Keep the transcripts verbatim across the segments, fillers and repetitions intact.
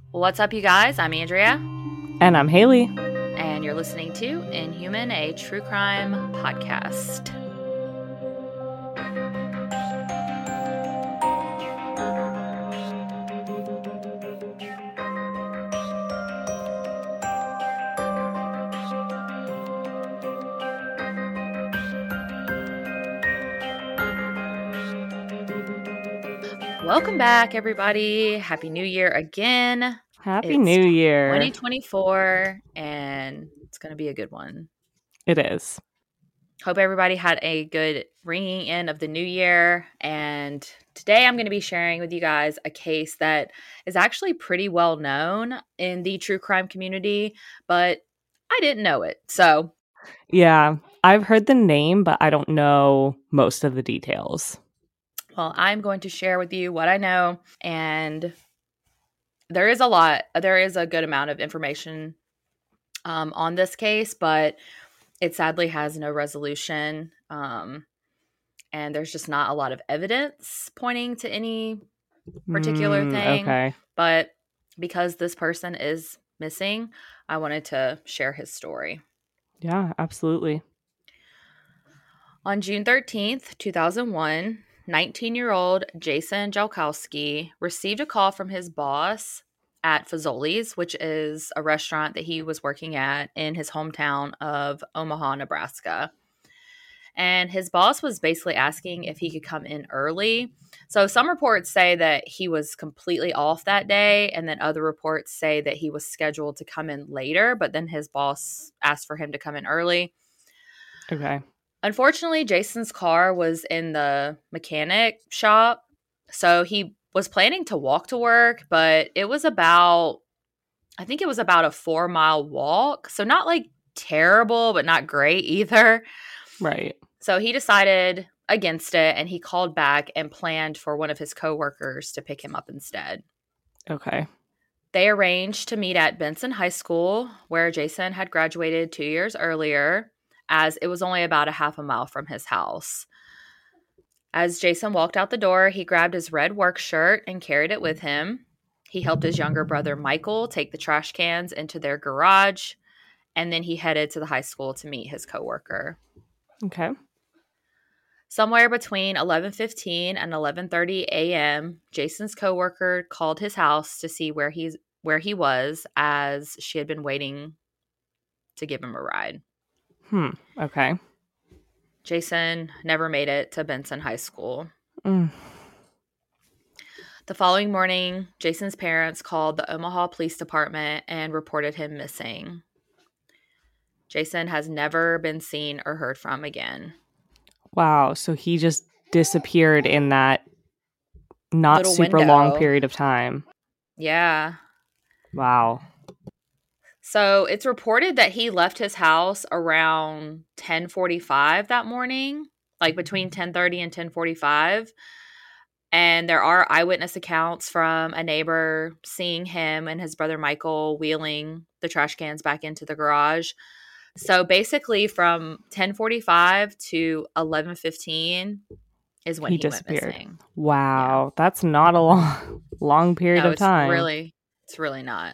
What's up, you guys? I'm Andrea. And I'm Haley. And you're listening to Inhuman, a true crime podcast. Welcome back, everybody. Happy New Year again. Happy It's New Year. twenty twenty-four, and it's going to be a good one. It is. Hope everybody had a good ringing in of the new year. And today I'm going to be sharing with you guys a case that is actually pretty well known in the true crime community, but I didn't know it. So, yeah, I've heard the name, but I don't know most of the details. Well, I'm going to share with you what I know, and there is a lot, there is a good amount of information um, on this case, but it sadly has no resolution, um, and there's just not a lot of evidence pointing to any particular mm, thing. Okay. But because this person is missing, I wanted to share his story. Yeah, absolutely. On June thirteenth, two thousand one, nineteen-year-old Jason Jalkowski received a call from his boss at Fazoli's, which is a restaurant that he was working at in his hometown of Omaha, Nebraska. And his boss was basically asking if he could come in early. So some reports say that he was completely off that day, and then other reports say that he was scheduled to come in later, but then his boss asked for him to come in early. Okay. Unfortunately, Jason's car was in the mechanic shop, so he was planning to walk to work, but it was about, I think it was about a four mile walk. So not like terrible, but not great either. Right. So he decided against it, and he called back and planned for one of his coworkers to pick him up instead. Okay. They arranged to meet at Benson High School, where Jason had graduated two years earlier, as it was only about a half a mile from his house. As Jason walked out the door, he grabbed his red work shirt and carried it with him. He helped his younger brother, Michael, take the trash cans into their garage, and then he headed to the high school to meet his coworker. Okay. Somewhere between eleven fifteen and eleven thirty a.m., Jason's coworker called his house to see where he's where he was, as she had been waiting to give him a ride. Hmm. Okay. Jason never made it to Benson High School. Mm. The following morning, Jason's parents called the Omaha Police Department and reported him missing. Jason has never been seen or heard from again. Wow. So he just disappeared in that not Little super window. long period of time. Yeah. Wow. So it's reported that he left his house around ten forty-five that morning, like between ten thirty and ten forty-five. And there are eyewitness accounts from a neighbor seeing him and his brother Michael wheeling the trash cans back into the garage. So basically from ten forty-five to eleven fifteen is when He he, disappeared. went missing. Wow. Yeah. That's not a long, long period no, of time. It's really, it's really not.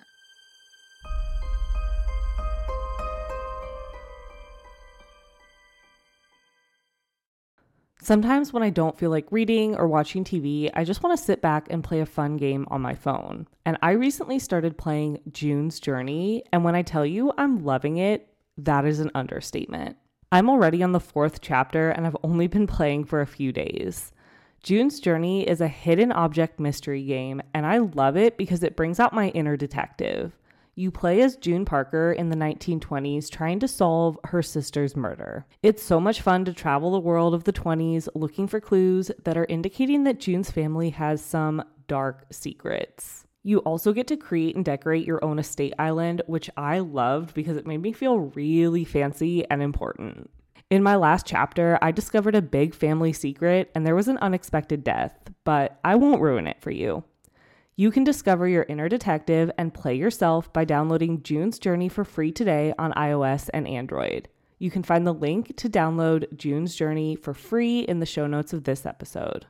Sometimes when I don't feel like reading or watching T V, I just want to sit back and play a fun game on my phone. And I recently started playing June's Journey, and when I tell you I'm loving it, that is an understatement. I'm already on the fourth chapter, and I've only been playing for a few days. June's Journey is a hidden object mystery game, and I love it because it brings out my inner detective. You play as June Parker in the nineteen twenties trying to solve her sister's murder. It's so much fun to travel the world of the twenties looking for clues that are indicating that June's family has some dark secrets. You also get to create and decorate your own estate island, which I loved because it made me feel really fancy and important. In my last chapter, I discovered a big family secret and there was an unexpected death, but I won't ruin it for you. You can discover your inner detective and play yourself by downloading June's Journey for free today on iOS and Android. You can find the link to download June's Journey for free in the show notes of this episode.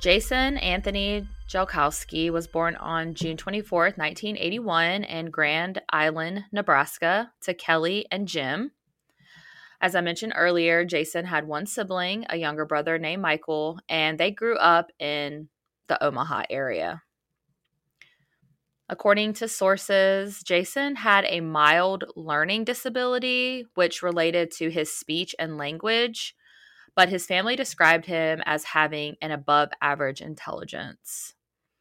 Jason Anthony Jalkowski was born on June twenty-fourth, nineteen eighty-one in Grand Island, Nebraska, to Kelly and Jim. As I mentioned earlier, Jason had one sibling, a younger brother named Michael, and they grew up in the Omaha area. According to sources, Jason had a mild learning disability, which related to his speech and language, but his family described him as having an above average intelligence.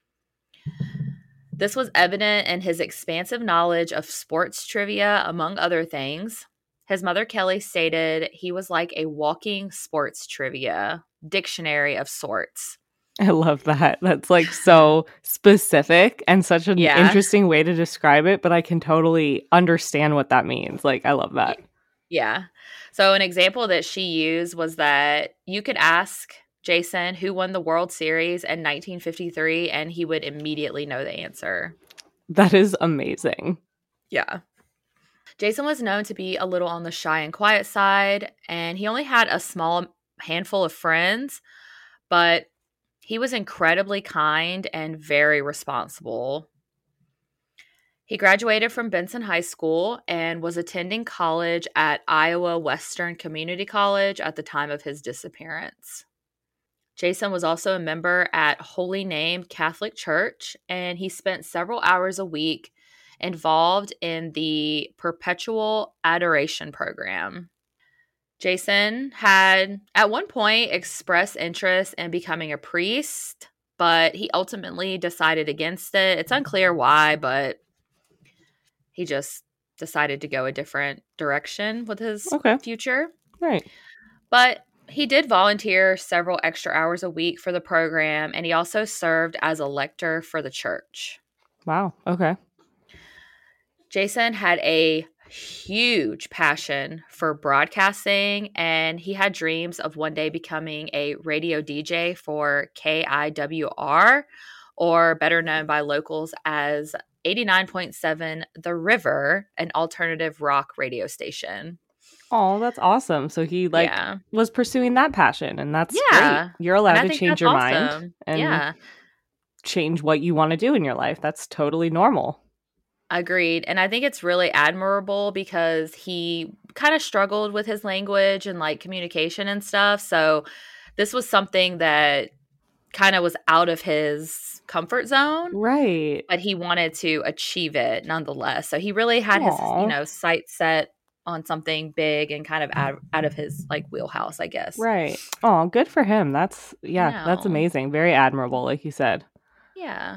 This was evident in his expansive knowledge of sports trivia, among other things. His mother, Kelly, stated he was like a walking sports trivia dictionary of sorts. I love that. That's like so specific and such an Yeah. interesting way to describe it, but I can totally understand what that means. Like, I love that. Yeah. So an example that she used was that you could ask Jason who won the World Series in nineteen fifty-three, and he would immediately know the answer. That is amazing. Yeah. Jason was known to be a little on the shy and quiet side, and he only had a small handful of friends, but he was incredibly kind and very responsible. He graduated from Benson High School and was attending college at Iowa Western Community College at the time of his disappearance. Jason was also a member at Holy Name Catholic Church, and he spent several hours a week involved in the Perpetual Adoration program. Jason had at one point expressed interest in becoming a priest, but he ultimately decided against it. It's unclear why, but he just decided to go a different direction with his Okay. future. Right. But he did volunteer several extra hours a week for the program, and he also served as a lector for the church. Wow. Okay. Jason had a huge passion for broadcasting, and he had dreams of one day becoming a radio D J for K I W R, or better known by locals as eighty-nine point seven The River, an alternative rock radio station. Oh, that's awesome. So he like Yeah. was pursuing that passion, and that's Yeah. great. You're allowed And I to think change that's your awesome. mind and Yeah. change what you want to do in your life. That's totally normal. Agreed. And I think it's really admirable because he kind of struggled with his language and like communication and stuff. So this was something that kind of was out of his comfort zone, Right. but he wanted to achieve it nonetheless. So he really had his, Aw. you know, sights set on something big and kind of out, out of his like wheelhouse, I guess. Right. Oh, good for him. That's yeah, that's know. amazing. Very admirable, like you said. Yeah.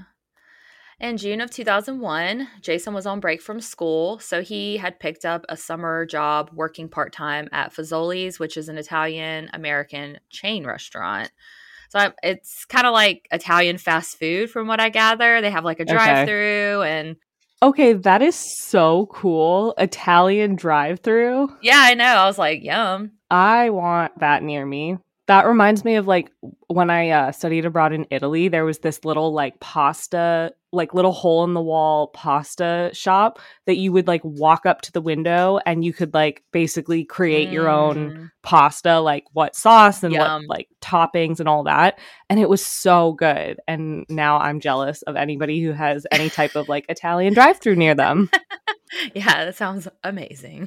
In June of two thousand one, Jason was on break from school, so he had picked up a summer job working part-time at Fazoli's, which is an Italian-American chain restaurant. So I, it's kind of like Italian fast food from what I gather. They have like a Okay. drive-through and Okay, that is so cool. Italian drive-through. yeah, I know. I was like, yum. I want that near me. That reminds me of like when I uh, studied abroad in Italy, there was this little like pasta, like little hole in the wall pasta shop that you would like walk up to the window and you could like basically create your own Mm, pasta, like what sauce and Yum. what like toppings and all that. And it was so good. And now I'm jealous of anybody who has any type of like Italian drive-through near them. Yeah, that sounds amazing.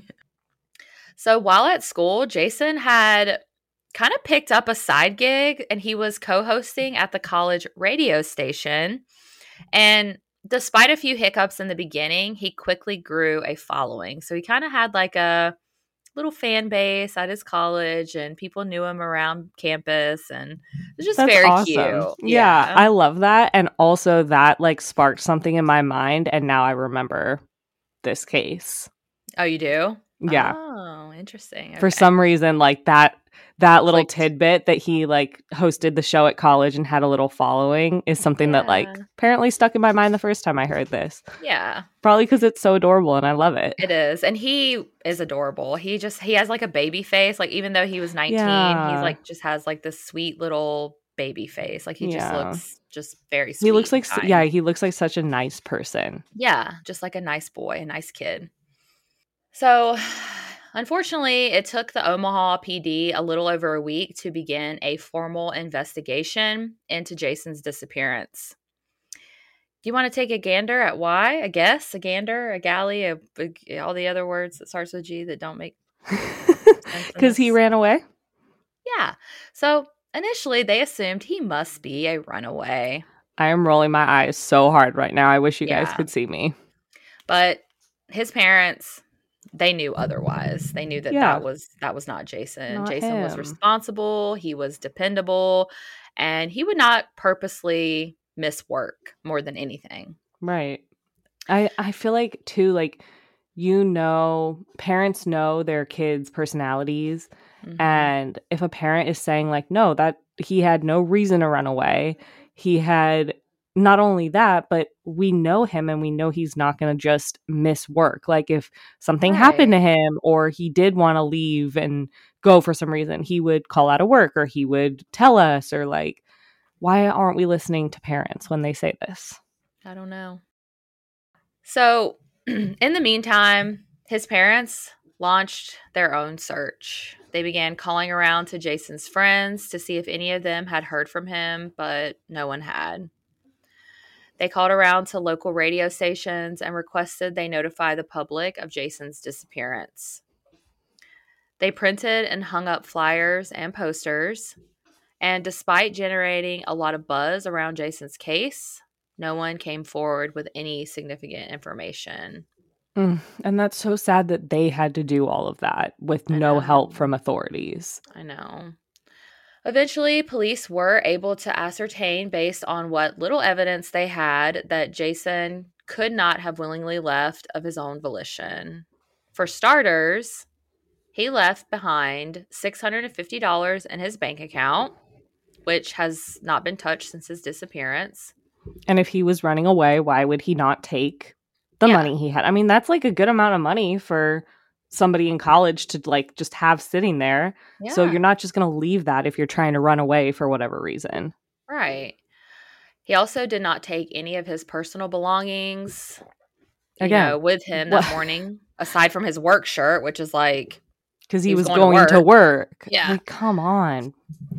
So while at school, Jason had kind of picked up a side gig and he was co-hosting at the college radio station. And despite a few hiccups in the beginning, he quickly grew a following. So he kind of had like a little fan base at his college and people knew him around campus and it was just That's very awesome. cute. Yeah, I love that. And also that like sparked something in my mind and now I remember this case. Oh, you do? Yeah. Oh, interesting. For Okay. some reason, like that that little Clicked. tidbit that he like hosted the show at college and had a little following is something that like Yeah. apparently stuck in my mind the first time I heard this. Yeah, Probably because it's so adorable and I love it. it is. And he is adorable. He just, he has like a baby face. Like even though he was nineteen, Yeah. he's like just has like this sweet little baby face. Like he just Yeah. looks just very sweet. He looks like and s- kind. yeah, he looks like such a nice person. Yeah, just like a nice boy, a nice kid. So Unfortunately, it took the Omaha P D a little over a week to begin a formal investigation into Jason's disappearance. Do you want to take a gander at why? A guess? A gander? A galley? A, a, all the other words that starts with G that don't make sense in Because he this? ran away? Yeah. So initially, they assumed he must be a runaway. I am rolling my eyes so hard right now. I wish you guys Yeah. could see me. But his parents, they knew otherwise. They knew that Yeah. that was that was not Jason. Not Jason was him. responsible. He was dependable, and he would not purposely miss work more than anything. Right. I I feel like too, like, you know, parents know their kids' personalities, Mhm. and if a parent is saying like, no, that he had no reason to run away, he had not only that, but we know him and we know he's not going to just miss work. Like if something happened to Right. him or he did want to leave and go for some reason, he would call out of work or he would tell us, or like, why aren't we listening to parents when they say this? I don't know. So, in the meantime, his parents launched their own search. They began calling around to Jason's friends to see if any of them had heard from him, but no one had. They called around to local radio stations and requested they notify the public of Jason's disappearance. They printed and hung up flyers and posters, and despite generating a lot of buzz around Jason's case, no one came forward with any significant information. Mm, and that's so sad that they had to do all of that with I no know. help from authorities. I know. Eventually, police were able to ascertain, based on what little evidence they had, that Jason could not have willingly left of his own volition. For starters, he left behind six hundred fifty dollars in his bank account, which has not been touched since his disappearance. And if he was running away, why would he not take the Yeah. money he had? I mean, that's like a good amount of money for somebody in college to like just have sitting there. Yeah. So you're not just going to leave that if you're trying to run away for whatever reason. Right. He also did not take any of his personal belongings, you Again, know, with him what- that morning, aside from his work shirt, which is like, because he, he was was going, going to to work. Yeah. Like, come on.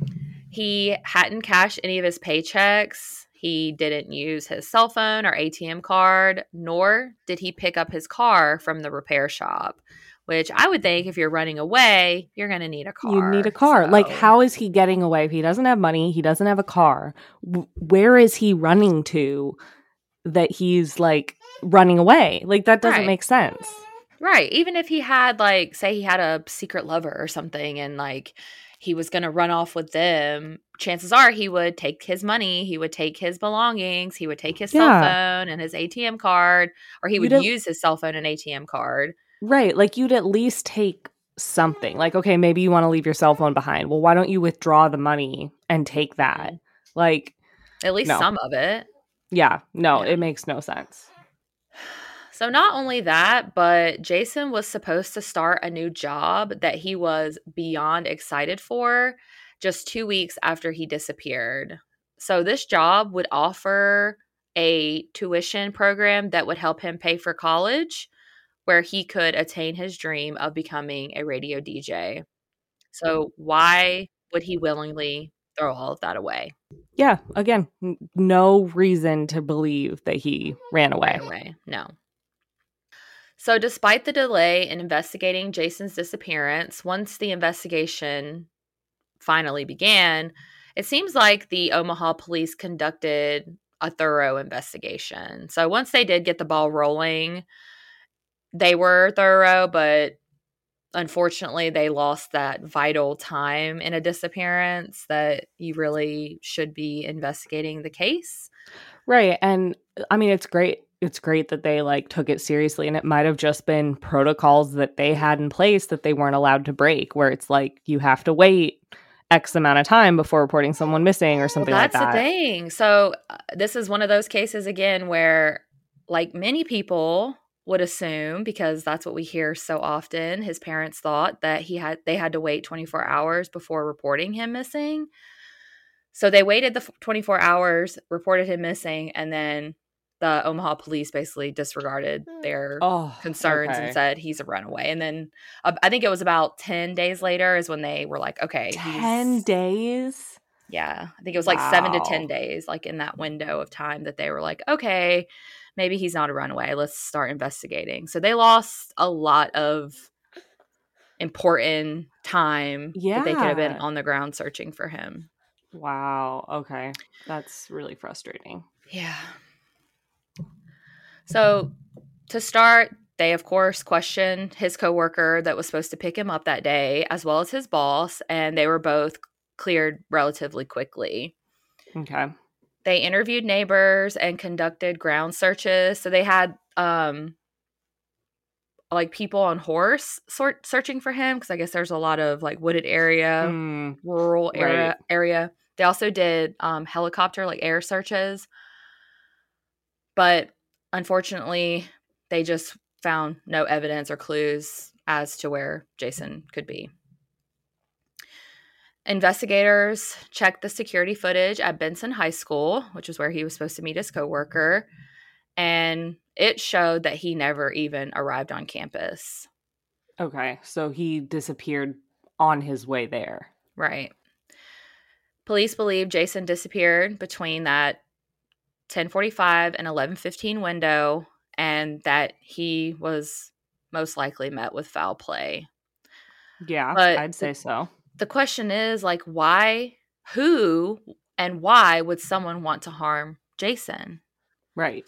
He hadn't cashed any of his paychecks. He didn't use his cell phone or A T M card, nor did he pick up his car from the repair shop, which I would think if you're running away, you're going to need a car. You need a car. So- Like, how is he getting away if he doesn't have money? He doesn't have a car. W- where is he running to that he's like running away? Like, that doesn't Right. make sense. Right. Even if he had, like, say he had a secret lover or something and, like, he was going to run off with them, chances are he would take his money, he would take his belongings, he would take his Yeah. cell phone and his A T M card, or he would You'd at- use his cell phone and A T M card. Right. Like, you'd at least take something. Like, okay, maybe you want to leave your cell phone behind. Well, why don't you withdraw the money and take that? Like, At least No. some of it. yeah, no, Yeah. it makes no sense. So not only that, but Jason was supposed to start a new job that he was beyond excited for just two weeks after he disappeared. So this job would offer a tuition program that would help him pay for college, where he could attain his dream of becoming a radio D J. So why would he willingly throw all of that away? Yeah, again, n- no reason to believe that he ran away. Right away. No. So despite the delay in investigating Jason's disappearance, once the investigation finally began, it seems like the Omaha police conducted a thorough investigation. So once they did get the ball rolling, they were thorough, but unfortunately they lost that vital time in a disappearance that you really should be investigating the case. Right. And I mean, it's great. It's great that they like took it seriously, and it might have just been protocols that they had in place that they weren't allowed to break, where it's like you have to wait X amount of time before reporting someone missing or something Well, like that's that. the thing. So uh, this is one of those cases again where, like many people would assume, because that's what we hear so often, his parents thought that he had they had to wait twenty-four hours before reporting him missing. So they waited the twenty-four hours, reported him missing, and then the Omaha police basically disregarded their Oh, concerns and okay. said he's a runaway. And then uh, I think it was about ten days later is when they were like, okay, ten he's days? yeah, I think it was like seven to ten Wow. days, like in that window of time that they were like, okay, maybe he's not a runaway. Let's start investigating. So they lost a lot of important time that they could have been Yeah. on the ground searching for him. Wow. Okay. That's really frustrating. Yeah. So to start, they of course questioned his coworker that was supposed to pick him up that day, as well as his boss, and they were both cleared relatively quickly. Okay. They interviewed neighbors and conducted ground searches. So they had um like people on horse sort searching for him because I guess there's a lot of like wooded area, Mm, rural right. area area. They also did um, helicopter like air searches, but unfortunately, they just found no evidence or clues as to where Jason could be. Investigators checked the security footage at Benson High School, which is where he was supposed to meet his coworker, and it showed that he never even arrived on campus. Okay. So he disappeared on his way there. Right. Police believe Jason disappeared between that ten forty-five and eleven fifteen window, and that he was most likely met with foul play. Yeah, But I'd the, say so. the question is, like, why, who, and why would someone want to harm Jason? Right.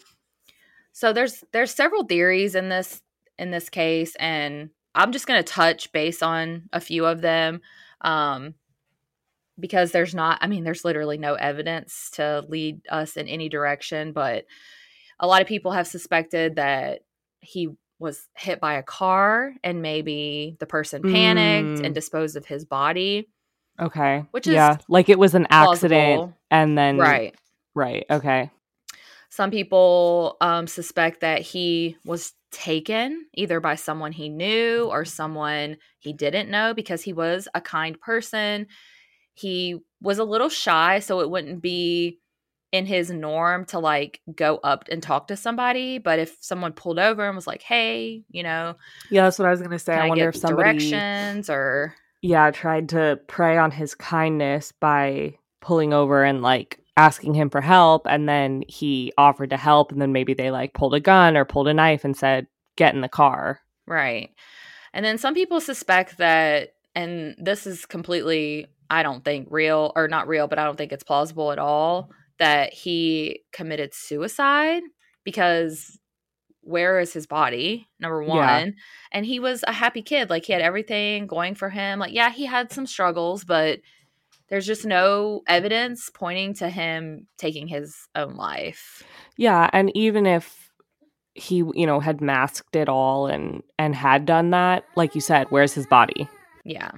So there's there's several theories in this in this case, and I'm just going to touch base on a few of them. Um, because there's not, I mean, there's literally no evidence to lead us in any direction, but a lot of people have suspected that he was hit by a car and maybe the person panicked and Mm, disposed of his body, okay. which is Yeah. Like it was an accident plausible. and then, Right. right. Okay. Some people um, suspect that he was taken either by someone he knew or someone he didn't know because he was a kind person. He was a little shy, so it wouldn't be in his norm to like go up and talk to somebody. But if someone pulled over and was like, hey, you know, Yeah, that's what I was going to say. can I I wonder if get somebody, directions or yeah, tried to prey on his kindness by pulling over and like asking him for help. And then he offered to help. And then maybe they like pulled a gun or pulled a knife and said, get in the car. right. And then some people suspect that, and this is completely, I don't think real or not real, but I don't think it's plausible at all, that he committed suicide because where is his body? Number Yeah. one. And he was a happy kid. Like he had everything going for him. Like, yeah, he had some struggles, but there's just no evidence pointing to him taking his own life. Yeah. And even if he, you know, had masked it all and and had done that, like you said, where's his body? Yeah.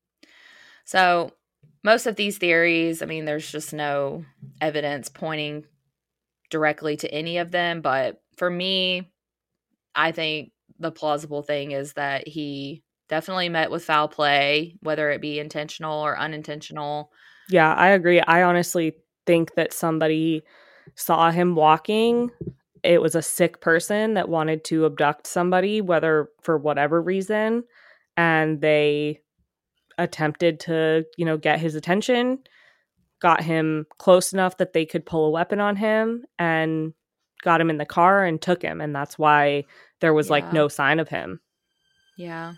So most of these theories, I mean, there's just no evidence pointing directly to any of them. But for me, I think the plausible thing is that he definitely met with foul play, whether it be intentional or unintentional. Yeah, I agree. I honestly think that somebody saw him walking. It was a sick person that wanted to abduct somebody, whether for whatever reason, and they attempted to, you know, get his attention, got him close enough that they could pull a weapon on him and got him in the car and took him. And that's why there was like Yeah. no sign of him. Yeah.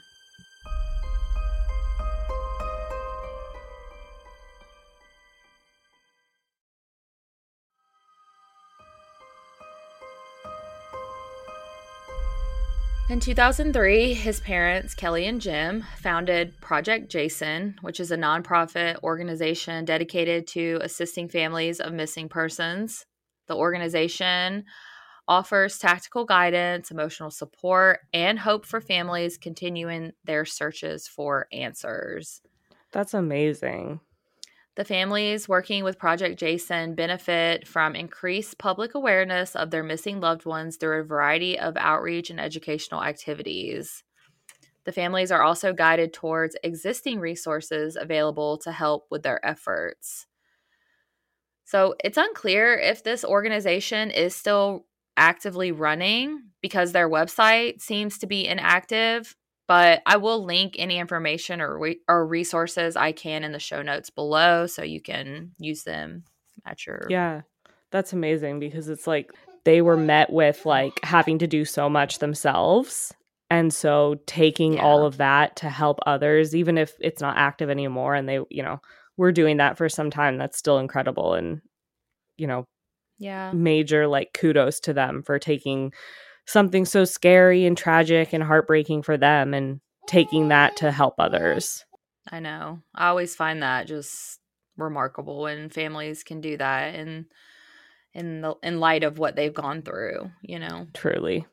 In two thousand three, his parents, Kelly and Jim, founded Project Jason, which is a nonprofit organization dedicated to assisting families of missing persons. The organization offers tactical guidance, emotional support, and hope for families continuing their searches for answers. That's amazing. The families working with Project Jason benefit from increased public awareness of their missing loved ones through a variety of outreach and educational activities. The families are also guided towards existing resources available to help with their efforts. So it's unclear if this organization is still actively running because their website seems to be inactive. But I will link any information or re- or resources I can in the show notes below so you can use them at your. Yeah, that's amazing because it's like they were met with like having to do so much themselves. And so taking all Yeah. of that to help others, even if it's not active anymore and they, you know, were doing that for some time, that's still incredible. And, you know, Yeah. major like kudos to them for taking something so scary and tragic and heartbreaking for them and taking that to help others. I know. I always find that just remarkable when families can do that and in the in light of what they've gone through, you know. Truly.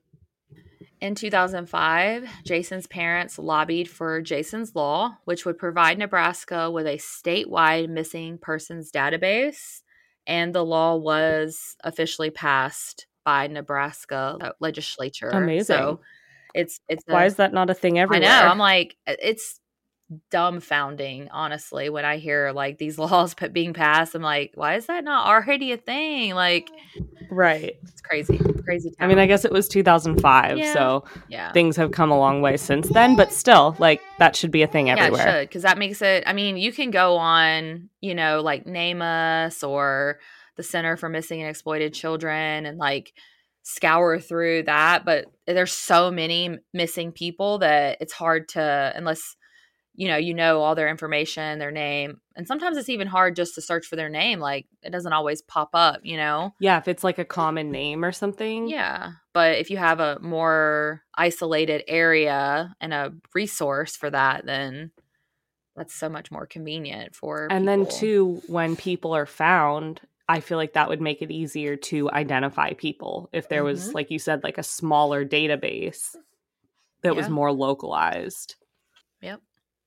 In two thousand five, Jason's parents lobbied for Jason's Law, which would provide Nebraska with a statewide missing persons database, and the law was officially passed by Nebraska legislature. Amazing. So it's it's Why a is that not a thing I know. everywhere? I'm like it's dumbfounding, honestly, when I hear like these laws p- being passed. I'm like, why is that not already a thing? Like, Right. it's crazy, crazy I mean, town. I guess it was two thousand five, Yeah, so yeah, things have come a long way since then, but still, like, that should be a thing yeah. It everywhere. should, because that makes it. I mean, you can go on, you know, like Name Us or the Center for Missing and Exploited Children, and like scour through that. But there's so many missing people that it's hard to, unless you know, you know all their information, their name. And sometimes it's even hard just to search for their name. Like it doesn't always pop up, you know? Yeah, if it's like a common name or something. Yeah. But if you have a more isolated area and a resource for that, then that's so much more convenient for And people. then, too, when people are found, I feel like that would make it easier to identify people if there was, Mhm. like you said, like a smaller database that was Yeah. more localized. Yep.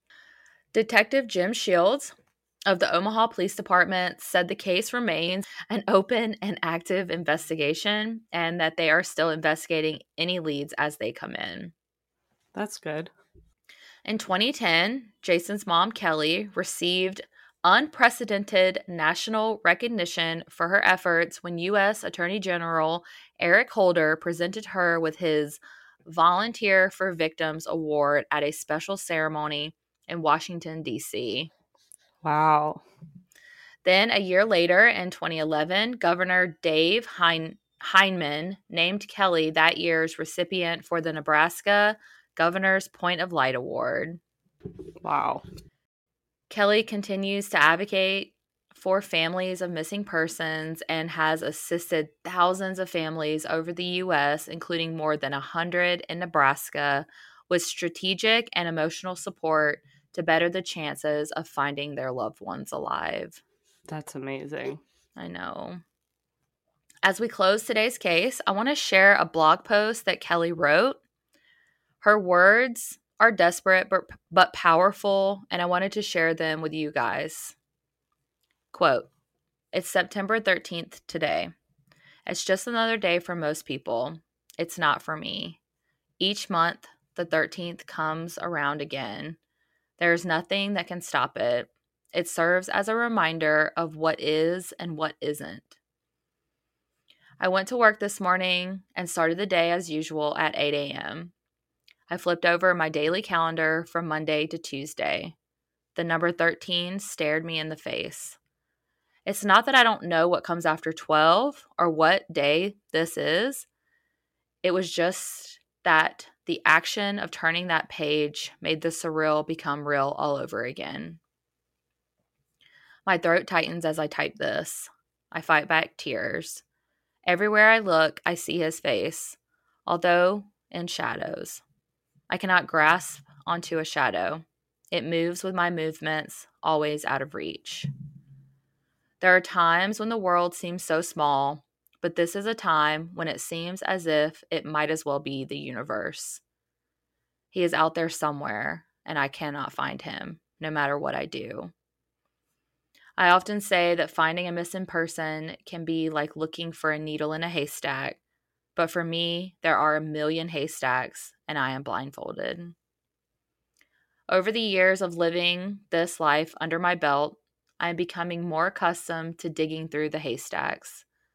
Detective Jim Shields of the Omaha Police Department said the case remains an open and active investigation and that they are still investigating any leads as they come in. That's good. In twenty ten, Jason's mom, Kelly, received unprecedented national recognition for her efforts when U S Attorney General Eric Holder presented her with his Volunteer for Victims Award at a special ceremony in Washington, D C. Wow. Then, a year later, in twenty eleven, Governor Dave hein- Heineman named Kelly that year's recipient for the Nebraska Governor's Point of Light Award. Wow. Kelly continues to advocate for families of missing persons and has assisted thousands of families over the U S, including more than one hundred in Nebraska, with strategic and emotional support to better the chances of finding their loved ones alive. That's amazing. I know. As we close today's case, I want to share a blog post that Kelly wrote. Her words are desperate but, but powerful, and I wanted to share them with you guys. Quote, "It's September thirteenth today. It's just another day for most people. It's not for me. Each month, the thirteenth comes around again. There's nothing that can stop it. It serves as a reminder of what is and what isn't. I went to work this morning and started the day as usual at eight a.m. I flipped over my daily calendar from Monday to Tuesday. The number thirteen stared me in the face. It's not that I don't know what comes after twelve or what day this is. It was just that the action of turning that page made the surreal become real all over again. My throat tightens as I type this. I fight back tears. Everywhere I look, I see his face, although in shadows. I cannot grasp onto a shadow. It moves with my movements, always out of reach. There are times when the world seems so small, but this is a time when it seems as if it might as well be the universe. He is out there somewhere, and I cannot find him, no matter what I do. I often say that finding a missing person can be like looking for a needle in a haystack, but for me, there are a million haystacks, and I am blindfolded. Over the years of living this life under my belt, I am becoming more accustomed to digging through the haystacks.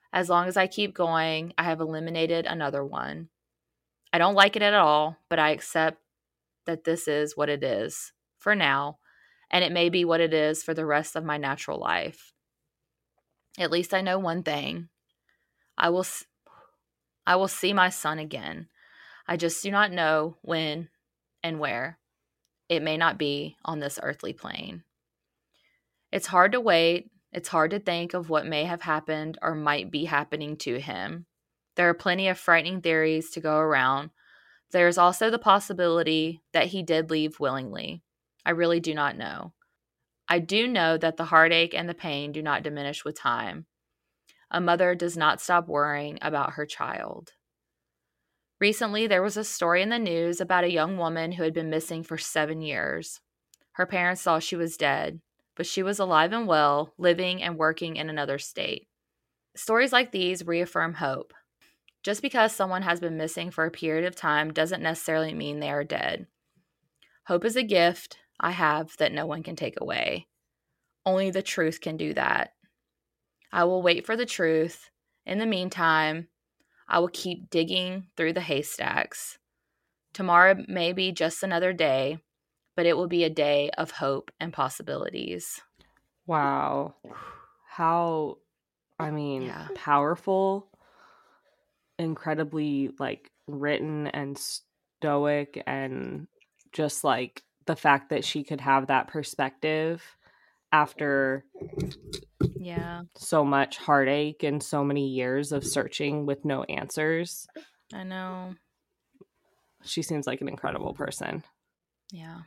As long as I keep going, I have eliminated another one. I don't like it at all, but I accept that this is what it is for now, and it may be what it is for the rest of my natural life. At least I know one thing. I will I will see my son again. I just do not know when and where. It may not be on this earthly plane. It's hard to wait. It's hard to think of what may have happened or might be happening to him. There are plenty of frightening theories to go around. There is also the possibility that he did leave willingly. I really do not know. I do know that the heartache and the pain do not diminish with time. A mother does not stop worrying about her child. Recently, there was a story in the news about a young woman who had been missing for seven years. Her parents thought she was dead, but she was alive and well, living and working in another state. Stories like these reaffirm hope. Just because someone has been missing for a period of time doesn't necessarily mean they are dead. Hope is a gift I have that no one can take away. Only the truth can do that. I will wait for the truth. In the meantime, I will keep digging through the haystacks. Tomorrow may be just another day, but it will be a day of hope and possibilities. Wow. How, I mean, Yeah. powerful, incredibly, like, written and stoic, and just, like, the fact that she could have that perspective after Yeah. so much heartache and so many years of searching with no answers. I know. She seems like an incredible person. Yeah.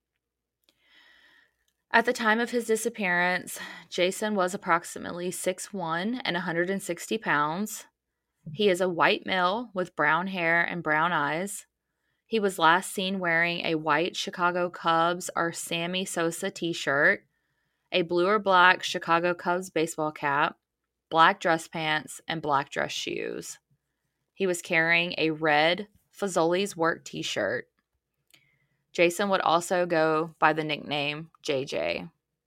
At the time of his disappearance, Jason was approximately six foot one and one hundred sixty pounds. He is a white male with brown hair and brown eyes. He was last seen wearing a white Chicago Cubs or Sammy Sosa t-shirt, a blue or black Chicago Cubs baseball cap, black dress pants, and black dress shoes. He was carrying a red Fazoli's work t-shirt. Jason would also go by the nickname J J.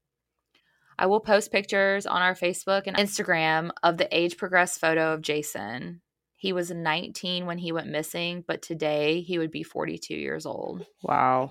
I will post pictures on our Facebook and Instagram of the age progressed photo of Jason. He was nineteen when he went missing, but today he would be forty-two years old. Wow.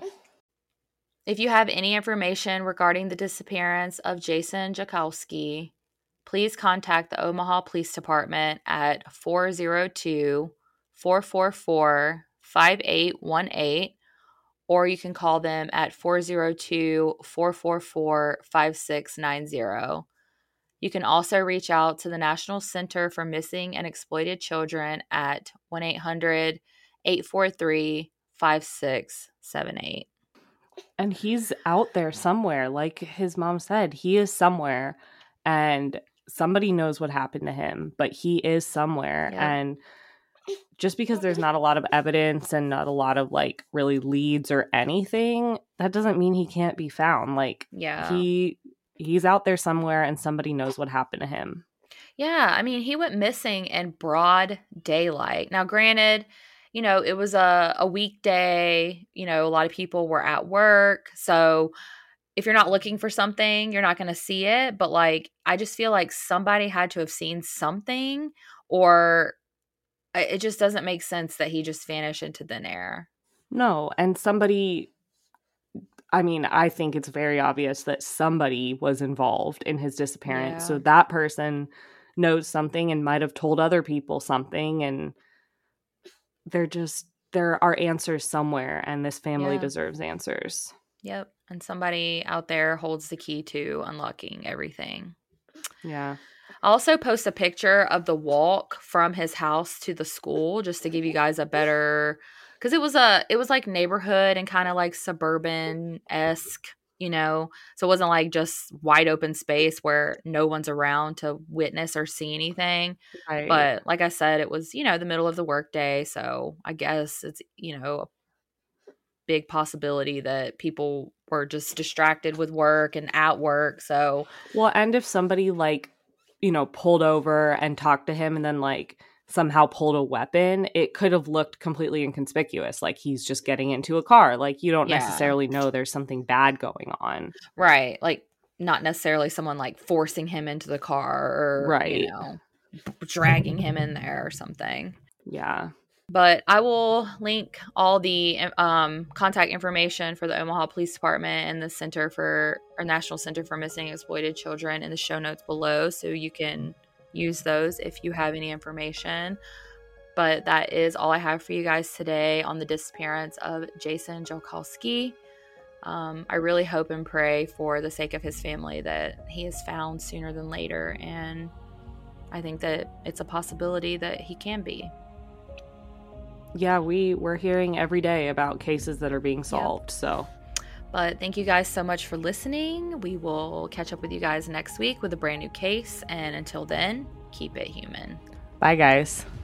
If you have any information regarding the disappearance of Jason Jakowski, please contact the Omaha Police Department at four oh two, four four four, five eight one eight, or you can call them at four oh two, four four four, five six nine zero. You can also reach out to the National Center for Missing and Exploited Children at one eight hundred, eight four three, five six seven eight. And he's out there somewhere. Like his mom said, he is somewhere and somebody knows what happened to him, but he is somewhere. Yep. And just because there's not a lot of evidence and not a lot of like really leads or anything, that doesn't mean he can't be found. Like Yeah. he he's out there somewhere and somebody knows what happened to him. Yeah, I mean, he went missing in broad daylight. Now, granted, you know, it was a, a weekday. You know, a lot of people were at work. So if you're not looking for something, you're not going to see it. But like, I just feel like somebody had to have seen something, or it just doesn't make sense that he just vanished into thin air. No, and somebody, I mean, I think it's very obvious that somebody was involved in his disappearance. Yeah. So that person knows something and might have told other people something, and they're just, there are answers somewhere, and this family Yeah. deserves answers. Yep. And somebody out there holds the key to unlocking everything. Yeah. I'll also post a picture of the walk from his house to the school just to give you guys a better, because it was a it was like neighborhood and kind of like suburban-esque, you know, so it wasn't like just wide open space where no one's around to witness or see anything. Right. But like I said, it was, you know, the middle of the workday, so I guess it's, you know, a big possibility that people were just distracted with work and at work. So Well, and if somebody like, you know, pulled over and talked to him and then like somehow pulled a weapon, it could have looked completely inconspicuous. Like he's just getting into a car. Like you don't Yeah. necessarily know there's something bad going on. Right. Like not necessarily someone like forcing him into the car or, Right. you know, dragging him in there or something. Yeah. But I will link all the um, contact information for the Omaha Police Department and the Center for or National Center for Missing and Exploited Children in the show notes below, so you can use those if you have any information. But that is all I have for you guys today on the disappearance of Jason Joukowsky. Um, I really hope and pray for the sake of his family that he is found sooner than later, and I think that it's a possibility that he can be. Yeah, we, we're hearing every day about cases that are being solved, yep. so. But thank you guys so much for listening. We will catch up with you guys next week with a brand new case, and until then, keep it human. Bye, guys.